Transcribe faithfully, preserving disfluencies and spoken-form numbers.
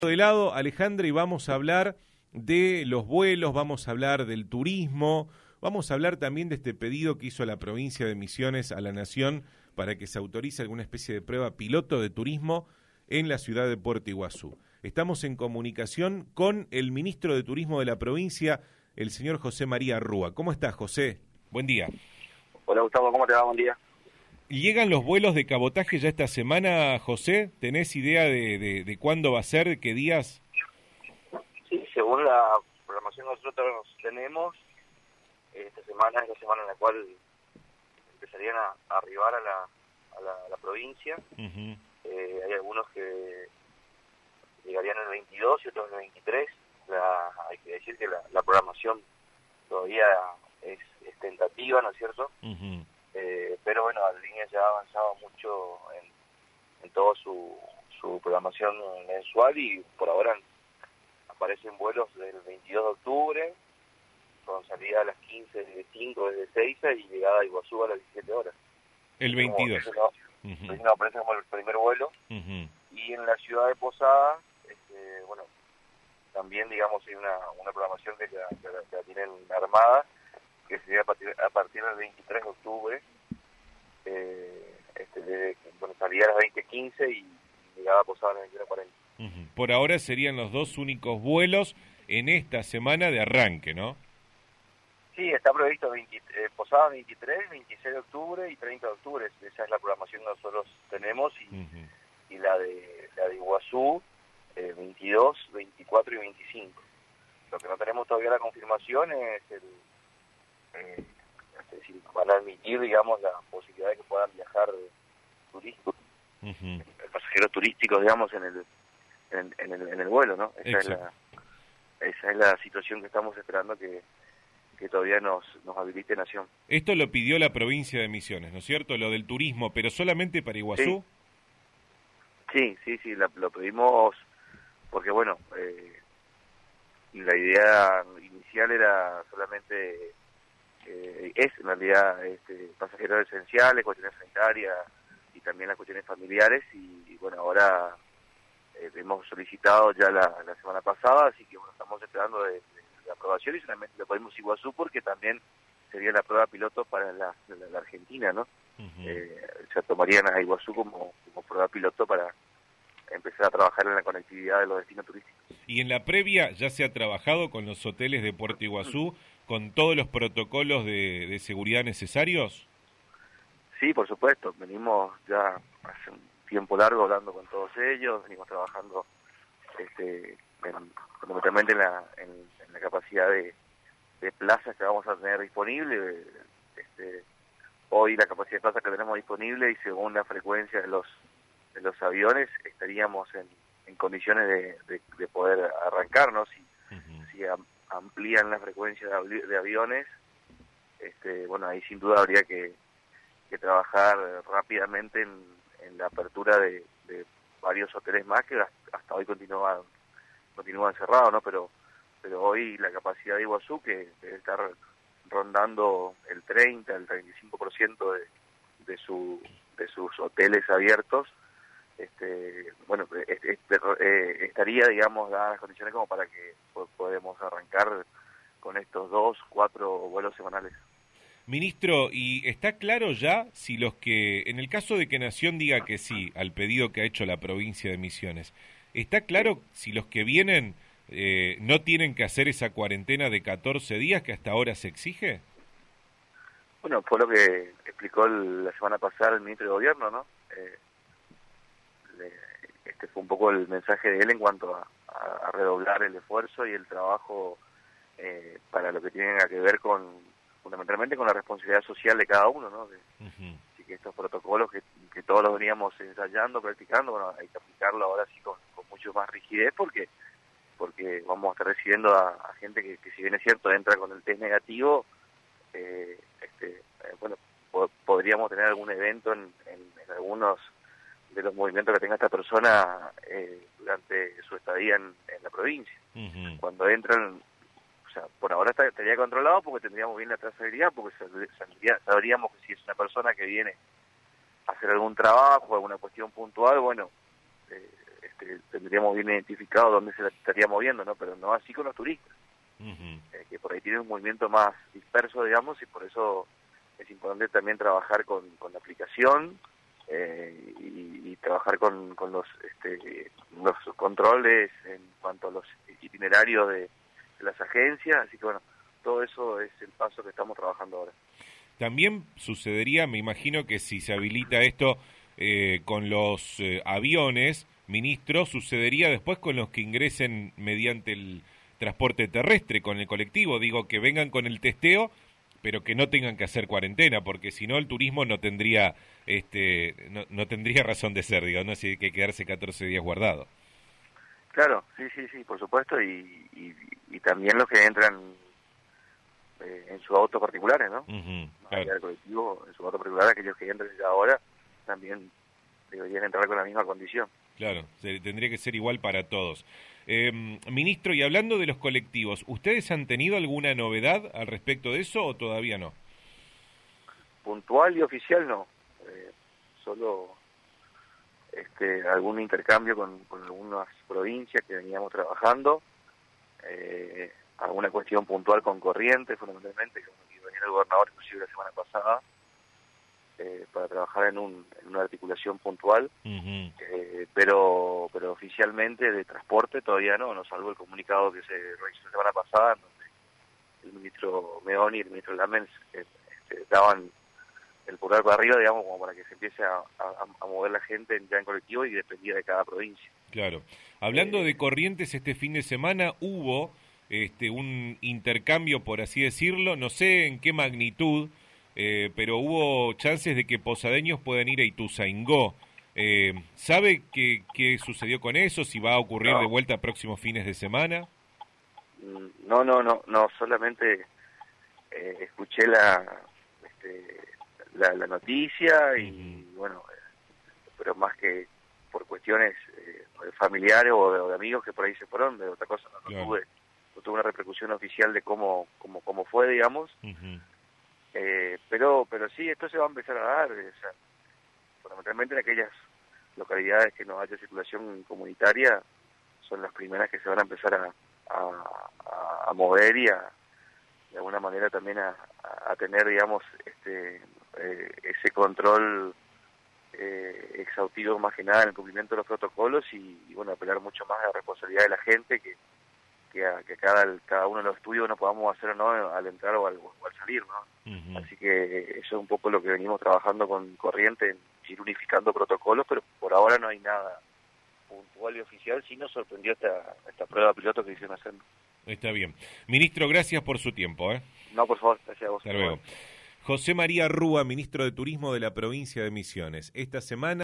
De lado, Alejandra, y vamos a hablar de los vuelos, vamos a hablar del turismo, vamos a hablar también de este pedido que hizo la provincia de Misiones a la Nación para que se autorice alguna especie de prueba piloto de turismo en la ciudad de Puerto Iguazú. Estamos en comunicación con el ministro de Turismo de la provincia, el señor José María Rúa. ¿Cómo estás, José? Buen día. Hola, Gustavo, ¿cómo te va? Buen día. ¿Y llegan los vuelos de cabotaje ya esta semana, José? ¿Tenés idea de, de, de cuándo va a ser, qué días? Sí, según la programación que nosotros tenemos, esta semana es la semana en la cual empezarían a, a arribar a la, a la, a la provincia. Uh-huh. Eh, hay algunos que llegarían el veintidós y otros el veintitrés. La, hay que decir que la, la programación todavía es, es tentativa, ¿no es cierto? Uh-huh. Eh, pero bueno, la línea ya ha avanzado mucho en, en toda su, su programación mensual y por ahora aparecen vuelos del veintidós de octubre con salida a las quince de cinco desde Seiza y llegada a Iguazú a las diecisiete horas. El veintidós. Como, uh-huh. no, aparece como el primer vuelo. Uh-huh. Y en la ciudad de Posada, este, bueno, también digamos hay una, una programación que ya, que la, que la tienen armada, que sería a partir, a partir del veintitrés de octubre, eh, este, de, bueno, salía a las veinte quince y llegaba a Posada a las veintiuno cuarenta. Uh-huh. Por ahora serían los dos únicos vuelos en esta semana de arranque, ¿no? Sí, está previsto veinte, eh, Posada veintitrés, veintiséis de octubre y treinta de octubre. Esa es la programación que nosotros tenemos y, uh-huh. y la de la de Iguazú, eh, veintidós, veinticuatro y veinticinco. Lo que no tenemos todavía la confirmación es el... Eh, es decir, van a admitir, digamos, la posibilidad de que puedan viajar turistas, uh-huh. pasajeros turísticos, digamos, en el en, en el en el vuelo, ¿no? Esa es la esa es la situación que estamos esperando que, que todavía nos nos habilite Nación. Esto lo pidió la provincia de Misiones, ¿no es cierto? Lo del turismo, pero solamente para Iguazú. Sí, sí, sí, sí la, lo pedimos porque, bueno, eh, la idea inicial era solamente Eh, es en realidad este, pasajeros esenciales, cuestiones sanitarias y también las cuestiones familiares y, y bueno, ahora eh, hemos solicitado ya la, la semana pasada, así que bueno, estamos esperando de, de, de la aprobación y solamente lo pedimos Iguazú porque también sería la prueba piloto para la, la, la Argentina, ¿no? Uh-huh. Eh, se tomarían a Iguazú como, como prueba piloto para empezar a trabajar en la conectividad de los destinos turísticos. ¿Y en la previa ya se ha trabajado con los hoteles de Puerto Iguazú con todos los protocolos de, de seguridad necesarios? Sí, por supuesto. Venimos ya hace un tiempo largo hablando con todos ellos, venimos trabajando este, en, fundamentalmente en la, en, en la capacidad de, de plazas que vamos a tener disponible. Este, hoy la capacidad de plazas que tenemos disponible y según la frecuencia de los de los aviones estaríamos en, en condiciones de, de, de poder arrancarnos. Si, uh-huh. si a, amplían la frecuencia de, avi- de aviones, este, bueno, ahí sin duda habría que, que trabajar rápidamente en, en la apertura de, de varios hoteles más que hasta hoy continúan continúan cerrados, ¿no? Pero pero hoy la capacidad de Iguazú, que debe estar rondando el treinta, el treinta y cinco por ciento de, de, su, de sus hoteles abiertos, este bueno este, este, eh, estaría, digamos, dadas las condiciones como para que po- podamos arrancar con estos dos, cuatro vuelos semanales. Ministro, ¿y está claro ya si los que, en el caso de que Nación diga que sí al pedido que ha hecho la provincia de Misiones, está claro si los que vienen eh, no tienen que hacer esa cuarentena de catorce días que hasta ahora se exige? Bueno, fue lo que explicó el, la semana pasada el ministro de Gobierno, ¿no? Eh, Este fue un poco el mensaje de él en cuanto a, a, a redoblar el esfuerzo y el trabajo eh, para lo que tiene que ver con, fundamentalmente con la responsabilidad social de cada uno, ¿no? De, uh-huh. Así que estos protocolos que, que todos los veníamos ensayando, practicando, bueno, hay que aplicarlo ahora sí con, con mucho más rigidez porque porque vamos a estar recibiendo a, a gente que, que si bien es cierto entra con el test negativo, eh, este, eh, bueno, po- podríamos tener algún evento en, en, en algunos de los movimientos que tenga esta persona eh, durante su estadía en, en la provincia. Uh-huh. Cuando entran, o sea, por ahora está, estaría controlado porque tendríamos bien la trazabilidad, porque saldría, sabríamos que si es una persona que viene a hacer algún trabajo, alguna cuestión puntual, bueno, eh, este, tendríamos bien identificado dónde se estaría moviendo, ¿no? Pero no así con los turistas, uh-huh. eh, que por ahí tienen un movimiento más disperso, digamos, y por eso es importante también trabajar con, con la aplicación eh, y, y trabajar con, con los, este, los controles en cuanto a los itinerarios de, de las agencias, así que bueno, todo eso es el paso que estamos trabajando ahora. También sucedería, me imagino que si se habilita esto eh, con los eh, aviones, ministro, sucedería después con los que ingresen mediante el transporte terrestre, con el colectivo, digo, que vengan con el testeo, pero que no tengan que hacer cuarentena, porque si no el turismo no tendría este no, no tendría razón de ser, digo, no sé, hay que quedarse catorce días guardado. Claro, sí, sí, sí, por supuesto, y, y, y también los que entran eh, en sus autos particulares, ¿no? Uh-huh, claro. Claro. El colectivo, en su auto particular, aquellos que entran ya ahora, también deberían entrar con la misma condición. Claro, se, tendría que ser igual para todos. Eh, ministro, y hablando de los colectivos, ¿ustedes han tenido alguna novedad al respecto de eso o todavía no? Puntual y oficial no, eh, solo este, algún intercambio con, con algunas provincias que veníamos trabajando, eh, alguna cuestión puntual con Corrientes, fundamentalmente, que venía el gobernador inclusive la semana pasada, eh, para trabajar en, un, en una articulación puntual, uh-huh. eh, pero pero oficialmente de transporte todavía no, nos salvo el comunicado que se realizó la semana pasada, en donde el ministro Meoni y el ministro Lamens eh, este, daban el pulgar para arriba, digamos, como para que se empiece a, a, a mover la gente ya en colectivo y dependía de cada provincia. Claro. Hablando eh, de Corrientes, este fin de semana hubo este un intercambio, por así decirlo, no sé en qué magnitud, eh, pero hubo chances de que posadeños puedan ir a Ituzaingó. Eh, ¿Sabe qué, qué sucedió con eso? ¿Si va a ocurrir no. de vuelta próximos fines de semana? No, no, no, no, solamente eh, escuché la, este, la la noticia y uh-huh. bueno, eh, pero más que por cuestiones eh, familiares o de, o de amigos que por ahí se fueron, de otra cosa, no, no claro. tuve no tuve una repercusión oficial de cómo cómo cómo fue, digamos, uh-huh. eh, pero pero sí, esto se va a empezar a dar, o sea, fundamentalmente en aquellas localidades que no haya circulación comunitaria, son las primeras que se van a empezar a A, a mover y a, de alguna manera también a, a tener, digamos, este eh, ese control eh, exhaustivo más que nada en el cumplimiento de los protocolos y, y bueno, apelar mucho más a la responsabilidad de la gente que que, a, que cada cada uno de los estudios no podamos hacer o no al entrar o al, o al salir, ¿no? Uh-huh. Así que eso es un poco lo que venimos trabajando con Corrientes, ir unificando protocolos, pero por ahora no hay nada puntual y oficial. Sí nos sorprendió esta esta prueba piloto que hicieron hacer. Está bien. Ministro, gracias por su tiempo. ¿eh? No, por favor, gracias a vos. Hasta luego. José María Rúa, ministro de Turismo de la provincia de Misiones. Esta semana